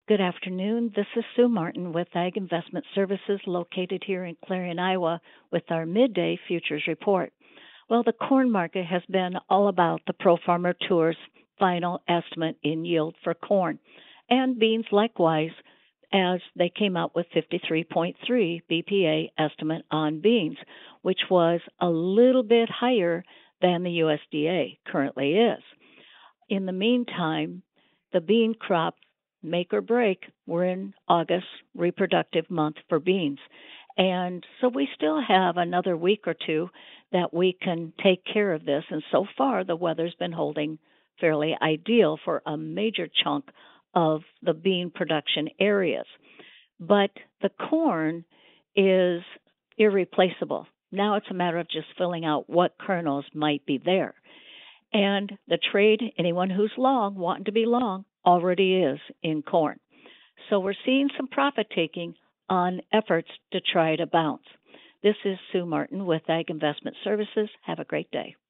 Good afternoon. This is Sue Martin with Ag Investment Services located here in Clarion, Iowa with our midday futures report. Well, the corn market has been all about the Pro Farmer Tour's final estimate in yield for corn, and beans likewise, as they came out with 53.3 BPA estimate on beans, which was a little bit higher than the USDA currently is. In the meantime, the bean crop make or break, we're in August, reproductive month for beans. And so we still have another week or two that we can take care of this. And so far, the weather's been holding fairly ideal for a major chunk of the bean production areas. But the corn is irreplaceable. Now it's a matter of just filling out what kernels might be there. And the trade, anyone who's long, wanting to be long, already is in corn. So we're seeing some profit taking on efforts to try to bounce. This is Sue Martin with Ag Investment Services. Have a great day.